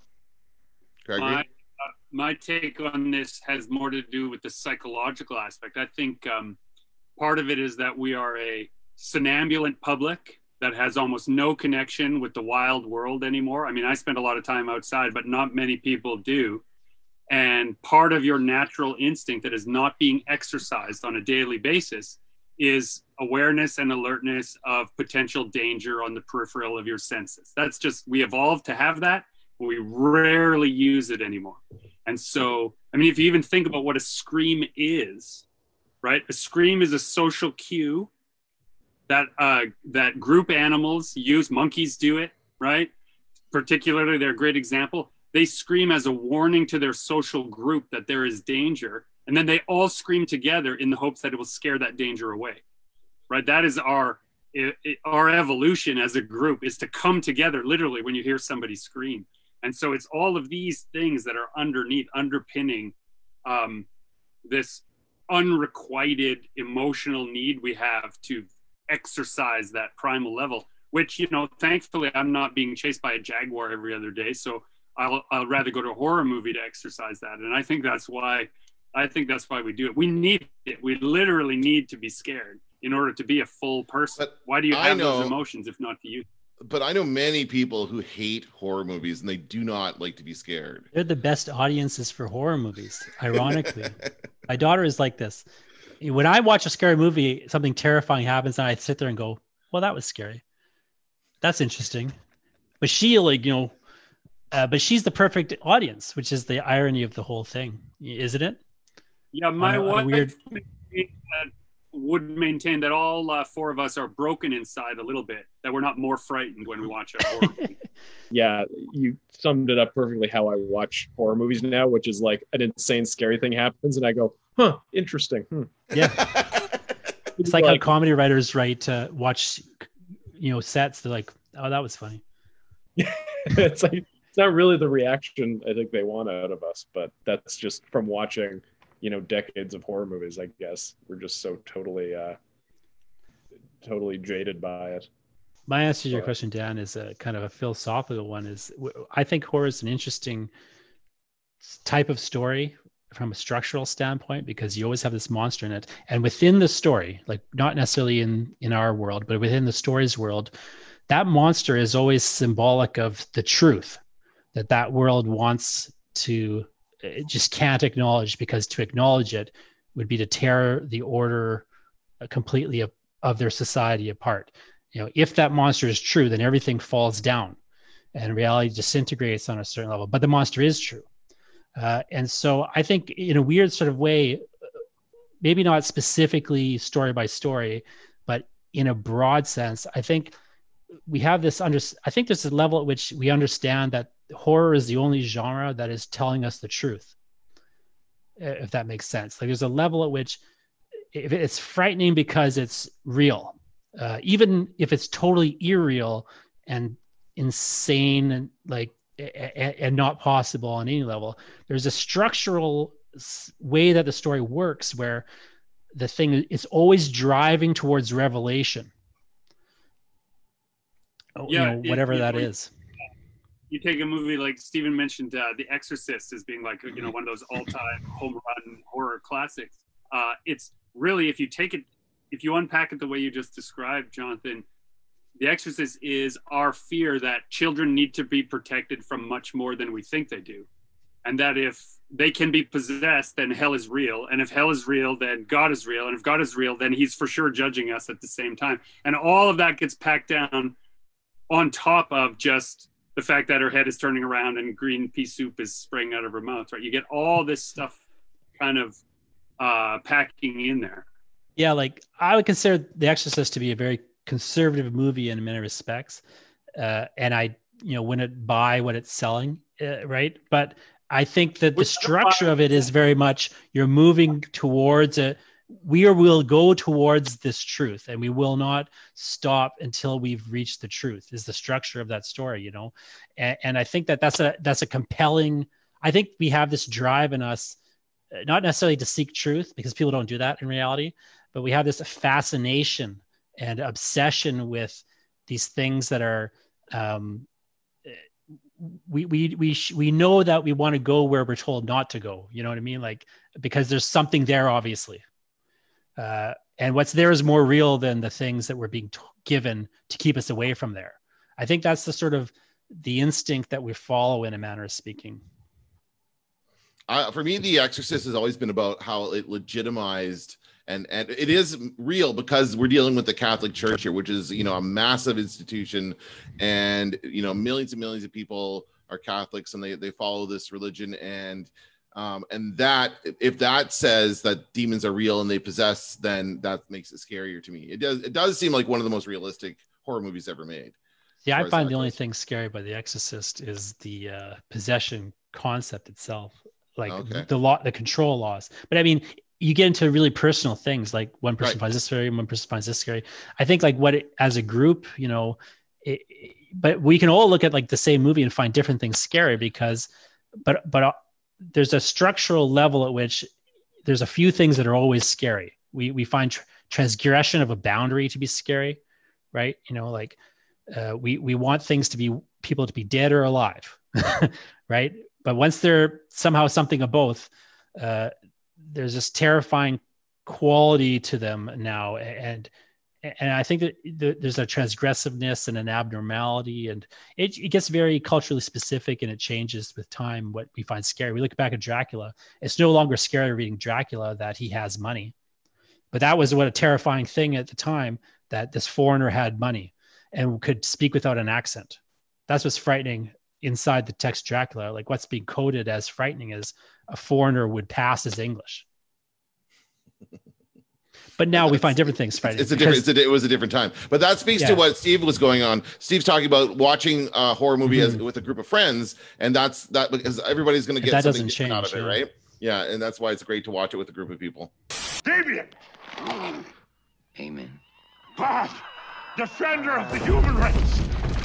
My, uh, my take on this has more to do with the psychological aspect. I think um, part of it is that we are a somnambulant public that has almost no connection with the wild world anymore. I mean, I spend a lot of time outside, but not many people do. And part of your natural instinct that is not being exercised on a daily basis is awareness and alertness of potential danger on the peripheral of your senses. That's just, we evolved to have that, but we rarely use it anymore. And so, I mean, if you even think about what a scream is, right? A scream is a social cue that uh, that group animals use. Monkeys do it, right? Particularly, they're a great example. They scream as a warning to their social group that there is danger. And then they all scream together in the hopes that it will scare that danger away, right? That is our it, it, our evolution as a group, is to come together literally when you hear somebody scream. And so it's all of these things that are underneath, underpinning um, this unrequited emotional need we have to exercise that primal level, which, you know, thankfully I'm not being chased by a jaguar every other day. So I'll, I'll rather go to a horror movie to exercise that. And I think that's why, I think that's why we do it. We need it. We literally need to be scared in order to be a full person. But why do you I have know- those emotions if not to use? But I know many people who hate horror movies and they do not like to be scared. They're the best audiences for horror movies, ironically. My daughter is like this. When I watch a scary movie, something terrifying happens, and I sit there and go, well, that was scary. That's interesting. But she, like, you know, uh, but she's the perfect audience, which is the irony of the whole thing, isn't it? Yeah, my On a- on a wife weird- would maintain that all uh, four of us are broken inside a little bit, that we're not more frightened when we watch a horror movie. Yeah, you summed it up perfectly how I watch horror movies now, which is like an insane scary thing happens and I go, huh, interesting. Hmm. Yeah. It's like how comedy writers write, uh, watch, you know, sets. They're like, oh, that was funny. It's like, it's not really the reaction I think they want out of us, but that's just from watching, you know, decades of horror movies, I guess. We're just so totally, uh, totally jaded by it. My answer to your question, Dan, is a kind of a philosophical one. Is I think horror is an interesting type of story from a structural standpoint, because you always have this monster in it, and within the story, like not necessarily in in our world, but within the story's world, that monster is always symbolic of the truth that that world wants to, it just can't acknowledge, because to acknowledge it would be to tear the order completely of, of their society apart. You know, if that monster is true, then everything falls down and reality disintegrates on a certain level, but the monster is true. Uh, and so I think in a weird sort of way, maybe not specifically story by story, but in a broad sense, I think we have this under, I think there's a level at which we understand that horror is the only genre that is telling us the truth, if that makes sense. Like there's a level at which if it's frightening because it's real, uh, even if it's totally irreal and insane and like and, and not possible on any level, there's a structural way that the story works where the thing is always driving towards revelation. Yeah, you know, whatever it, that it, is. You take a movie like Steven mentioned, uh, The Exorcist as being like, you know, one of those all-time home run horror classics. Uh, it's really, if you take it, if you unpack it the way you just described, Jonathan, The Exorcist is our fear that children need to be protected from much more than we think they do. And that if they can be possessed, then hell is real. And if hell is real, then God is real. And if God is real, then he's for sure judging us at the same time. And all of that gets packed down on top of just the fact that her head is turning around and green pea soup is spraying out of her mouth, right? You get all this stuff kind of uh, packing in there. Yeah, like I would consider The Exorcist to be a very conservative movie in many respects. Uh, and I, you know, wouldn't buy what it's selling, uh, right? But I think that the structure of it is very much, you're moving towards a, we will go towards this truth and we will not stop until we've reached the truth, is the structure of that story, you know? And, and I think that that's a, that's a compelling, I think we have this drive in us, not necessarily to seek truth, because people don't do that in reality, but we have this fascination and obsession with these things that are, um, we, we, we, we know that we want to go where we're told not to go. You know what I mean? Like, because there's something there, obviously. Uh, and what's there is more real than the things that we're being t- given to keep us away from there. I think that's the sort of the instinct that we follow, in a manner of speaking. Uh, for me, The Exorcist has always been about how it legitimized, and and it is real because we're dealing with the Catholic Church here, which is, you know, a massive institution, and, you know, millions and millions of people are Catholics and they, they follow this religion. And Um, and that, if that says that demons are real and they possess, then that makes it scarier to me. It does. It does seem like one of the most realistic horror movies ever made. Yeah, I find the only thing scary by The Exorcist is the uh, possession concept itself, like Okay. the law, the control laws. But I mean, you get into really personal things, like one person Right. finds this scary, one person finds this scary. I think like what it, as a group, you know, it, it- but we can all look at like the same movie and find different things scary because, but but uh, there's a structural level at which there's a few things that are always scary. We we find tr- transgression of a boundary to be scary, right? You know, like uh, we we want things to be people to be dead or alive, right? But once they're somehow something of both, uh, there's this terrifying quality to them now, and and I think that the, there's a transgressiveness and an abnormality, and it, it gets very culturally specific, and it changes with time what we find scary. We look back at Dracula; it's no longer scary reading Dracula that he has money, but that was what a terrifying thing at the time, that this foreigner had money and could speak without an accent. That's what's frightening inside the text Dracula. Like what's being coded as frightening is a foreigner would pass as English. But now we find different things frightening. It's a different. It's a, it was a different time, but that speaks Yeah. to what Steve was going on. Steve's talking about watching a horror movie Mhm. as, with a group of friends, and that's that because everybody's going to And get that something doesn't different out of change, it, yeah. right? Yeah, and that's why it's great to watch it with a group of people. Damien! Amen. God! Defender of the human race!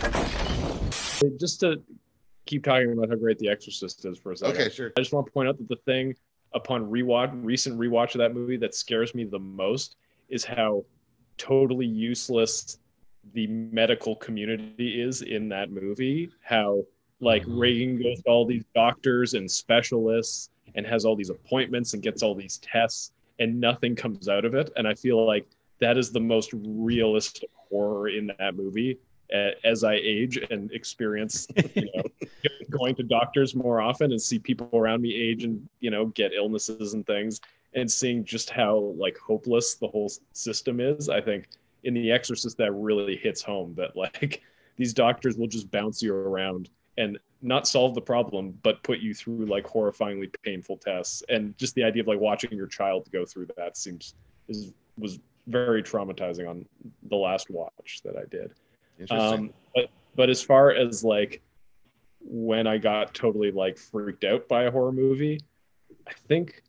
Just to keep talking about how great The Exorcist is for a second. Okay, sure. I just want to point out that the thing upon rewatch, recent rewatch of that movie that scares me the most is how totally useless the medical community is in that movie. How like Reagan goes to all these doctors and specialists and has all these appointments and gets all these tests and nothing comes out of it. And I feel like that is the most realistic horror in that movie. Uh, as I age and experience, you know, going to doctors more often and see people around me age and, you know, get illnesses and things, and seeing just how like hopeless the whole system is. I think in The Exorcist that really hits home, that like these doctors will just bounce you around and not solve the problem, but put you through like horrifyingly painful tests. And just the idea of like watching your child go through that seems is was very traumatizing on the last watch that I did. Interesting. Um, but but as far as like when I got totally like freaked out by a horror movie, I think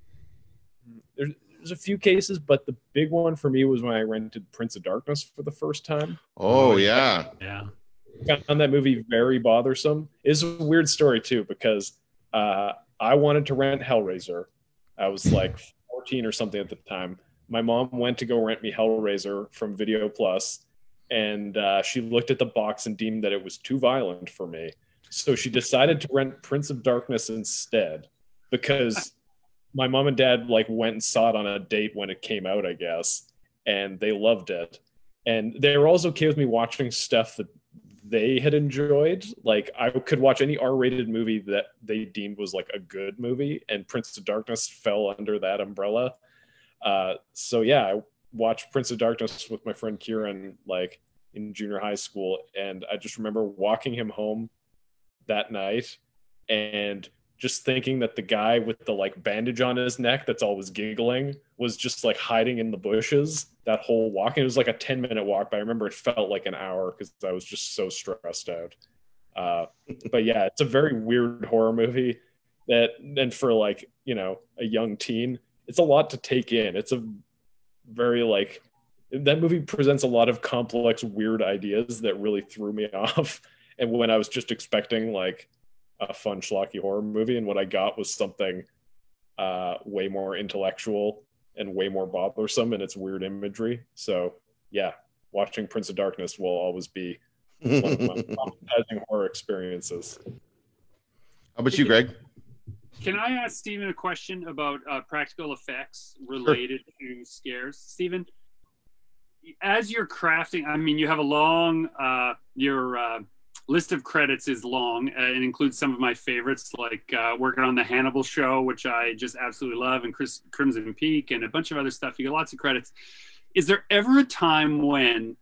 there's, there's a few cases, but the big one for me was when I rented Prince of Darkness for the first time. Oh yeah, Yeah. I found that movie very bothersome. It's a weird story too, because uh, I wanted to rent Hellraiser. I was like fourteen or something at the time. My mom went to go rent me Hellraiser from Video Plus, and uh, she looked at the box and deemed that it was too violent for me. So she decided to rent Prince of Darkness instead, because my mom and dad like went and saw it on a date when it came out, I guess, and they loved it. And they were also okay with me watching stuff that they had enjoyed. Like I could watch any R-rated movie that they deemed was like a good movie, and Prince of Darkness fell under that umbrella. Uh, so yeah, I watched Prince of Darkness with my friend Kieran like in junior high school, and I just remember walking him home that night and just thinking that the guy with the like bandage on his neck that's always giggling was just like hiding in the bushes that whole walk. And it was like a ten minute walk, but I remember it felt like an hour because I was just so stressed out. Uh, but yeah, it's a very weird horror movie that, and for like, you know, a young teen, it's a lot to take in. It's a very like, that movie presents a lot of complex, weird ideas that really threw me off. And when I was just expecting like a fun schlocky horror movie, and what I got was something uh, way more intellectual and way more bothersome in its weird imagery. So yeah, watching Prince of Darkness will always be one of my traumatizing horror experiences. How about you, Greg? Can I ask Stephen a question about uh, practical effects related sure. to scares? Stephen, as you're crafting, I mean, you have a long, uh, your uh, list of credits is long. Uh, it includes some of my favorites, like uh, working on the Hannibal show, which I just absolutely love, and Chris, Crimson Peak, and a bunch of other stuff. You get lots of credits. Is there ever a time when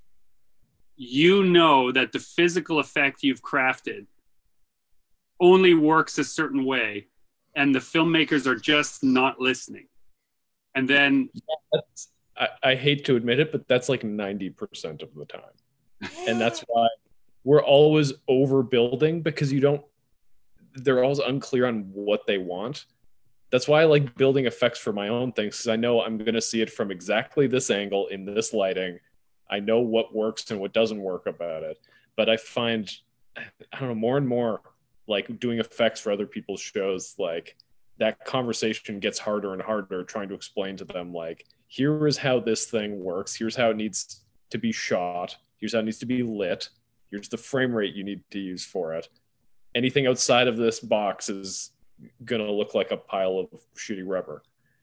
you know that the physical effect you've crafted only works a certain way, and the filmmakers are just not listening. And then that's, I, I hate to admit it, but that's like ninety percent of the time. And that's why we're always overbuilding, because you don't, they're always unclear on what they want. That's why I like building effects for my own things, because I know I'm going to see it from exactly this angle in this lighting. I know what works and what doesn't work about it. But I find, I don't know, more and more, like doing effects for other people's shows, like that conversation gets harder and harder, trying to explain to them, like, here is how this thing works. Here's how it needs to be shot. Here's how it needs to be lit. Here's the frame rate you need to use for it. Anything outside of this box is going to look like a pile of shitty rubber.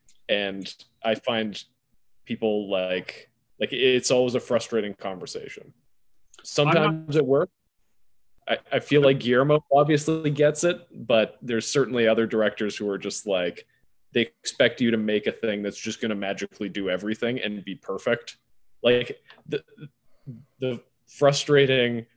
And I find people like, like it's always a frustrating conversation. Sometimes not- it works. I, I feel like Guillermo obviously gets it, but there's certainly other directors who are just like, they expect you to make a thing that's just going to magically do everything and be perfect. Like the, the frustrating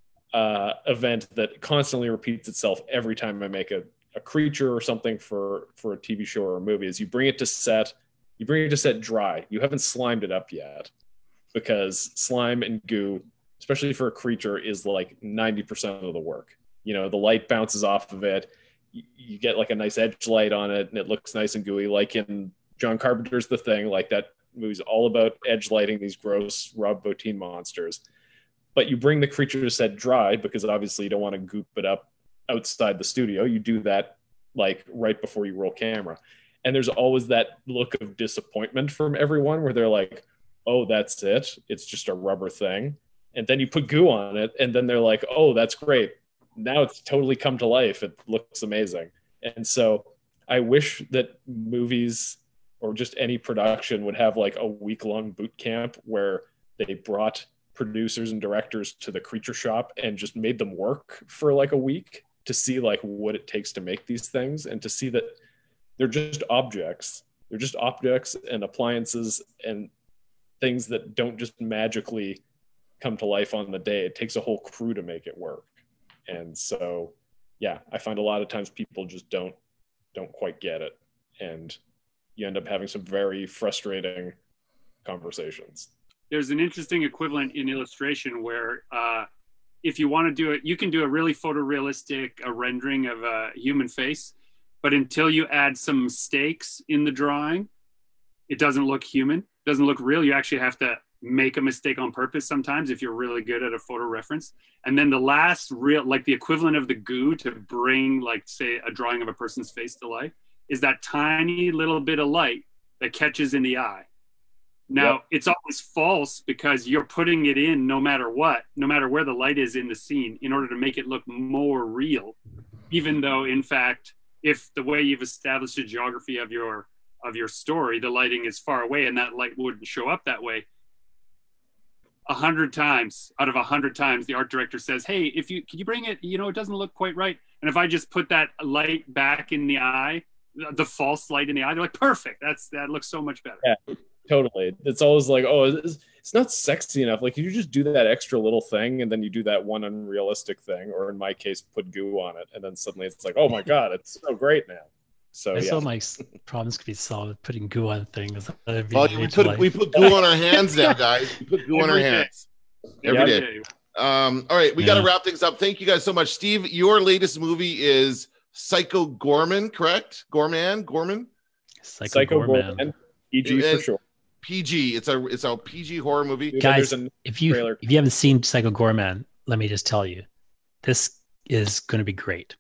uh, event that constantly repeats itself every time I make a, a creature or something for, for a T V show or a movie is you bring it to set, you bring it to set dry. You haven't slimed it up yet, because slime and goo, especially for a creature, is like ninety percent of the work. You know, the light bounces off of it. You, you get like a nice edge light on it and it looks nice and gooey, like in John Carpenter's The Thing. Like that movie's all about edge lighting these gross Rob Bottin monsters. But you bring the creature to set dry, because obviously you don't want to goop it up outside the studio. You do that like right before you roll camera. And there's always that look of disappointment from everyone where they're like, oh, that's it. It's just a rubber thing. And then you put goo on it, and then they're like, oh, that's great. Now it's totally come to life. It looks amazing. And so I wish that movies or just any production would have like a week-long boot camp where they brought producers and directors to the creature shop and just made them work for like a week to see like what it takes to make these things, and to see that they're just objects. They're just objects and appliances and things that don't just magically come to life on the day. It takes a whole crew to make it work. And so, yeah, I find a lot of times people just don't don't quite get it, and you end up having some very frustrating conversations. There's an interesting equivalent in illustration where uh, if you want to do it, you can do a really photorealistic a rendering of a human face, but until you add some mistakes in the drawing, it doesn't look human, it doesn't look real. You actually have to make a mistake on purpose sometimes if you're really good at a photo reference. And then the last real, like the equivalent of the goo to bring, like, say, a drawing of a person's face to life, is that tiny little bit of light that catches in the eye. Now, yep. It's always false because you're putting it in no matter what, no matter where the light is in the scene, in order to make it look more real, even though, in fact, if the way you've established the geography of your of your story, the lighting is far away and that light wouldn't show up that way, a hundred times out of a hundred times, the art director says, hey, if you, can you bring it, you know, it doesn't look quite right. And if I just put that light back in the eye, the false light in the eye, they're like, perfect. That's, that looks so much better. Yeah, totally. It's always like, oh, it's, it's not sexy enough. Like, you just do that extra little thing and then you do that one unrealistic thing, or in my case, put goo on it. And then suddenly it's like, oh my God, it's so great now. So I yeah. saw my problems could be solved with putting goo on things. Well, we put, we put goo on our hands now, guys. We put goo on our hands every day. day. Um, all right, we yeah. got to wrap things up. Thank you guys so much. Steve, your latest movie is Psycho Goreman, correct? Gorman? Gorman? Psycho, Psycho Goreman. Goreman. P G for sure. P G. It's a it's a P G horror movie. Guys, if you trailer. if you haven't seen Psycho Goreman, let me just tell you, this is going to be great.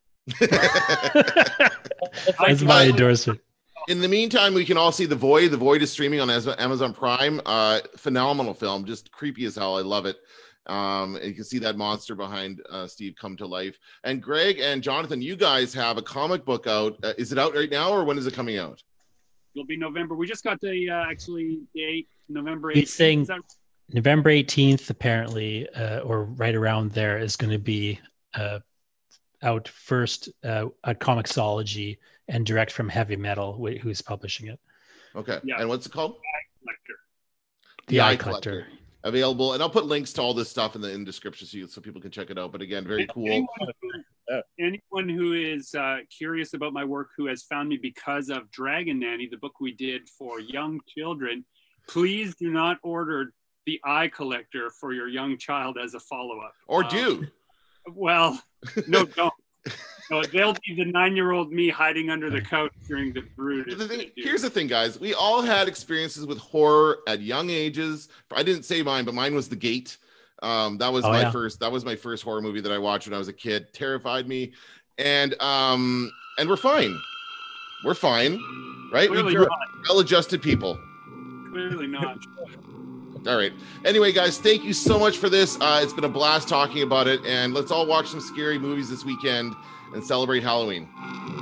That's my endorsement. In the meantime, we can all see The Void. The Void is streaming on Amazon Prime. Uh, phenomenal film, just creepy as hell. I love it. Um, you can see that monster behind uh, Steve come to life. And Greg and Jonathan, you guys have a comic book out. Uh, is it out right now, or when is it coming out? It'll be November. We just got the uh, actually date, November eighteenth. He's saying that... November eighteenth, apparently, uh, or right around there, is going to be uh, out first uh, at Comixology and direct from Heavy Metal, wh- who's publishing it. Okay. Yeah. And what's it called? The Eye Collector. The, the Eye Collector. Collector. Available, and I'll put links to all this stuff in the in description so, you, so people can check it out. But again, very cool. Yeah. Anyone who is uh, curious about my work, who has found me because of Dragon Nanny, the book we did for young children, please do not order The Eye Collector for your young child as a follow-up. Or Um, do. Well, no, don't. No, they'll be the nine-year-old me hiding under the couch during the brood. The if thing, they do. here's the thing, guys. We all had experiences with horror at young ages. I didn't say mine, but mine was The Gate. Um, that was Oh, my yeah. first. That was my first horror movie that I watched when I was a kid. Terrified me, and um, and we're fine. We're fine, right? Clearly we grew not. up well-adjusted people. Clearly not. All right. Anyway, guys, thank you so much for this. Uh, it's been a blast talking about it, and let's all watch some scary movies this weekend and celebrate Halloween.